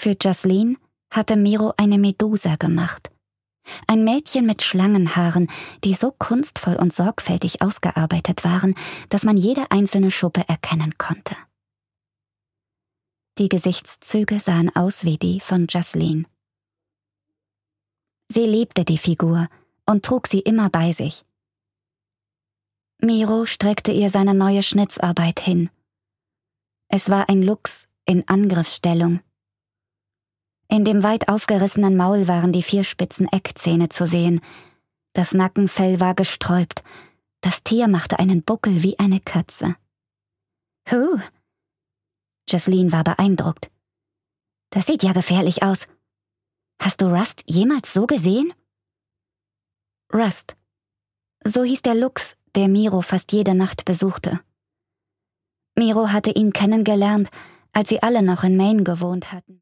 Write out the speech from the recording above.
Für Jocelyn hatte Miro eine Medusa gemacht. Ein Mädchen mit Schlangenhaaren, die so kunstvoll und sorgfältig ausgearbeitet waren, dass man jede einzelne Schuppe erkennen konnte. Die Gesichtszüge sahen aus wie die von Jocelyn. Sie liebte die Figur und trug sie immer bei sich. Miro streckte ihr seine neue Schnitzarbeit hin. Es war ein Luchs in Angriffsstellung. In dem weit aufgerissenen Maul waren die 4 spitzen Eckzähne zu sehen. Das Nackenfell war gesträubt. Das Tier machte einen Buckel wie eine Katze. »Huh!« Jocelyn war beeindruckt. »Das sieht ja gefährlich aus. Hast du Rust jemals so gesehen?« Rust. So hieß der Luchs, der Miro fast jede Nacht besuchte. Miro hatte ihn kennengelernt, als sie alle noch in Maine gewohnt hatten.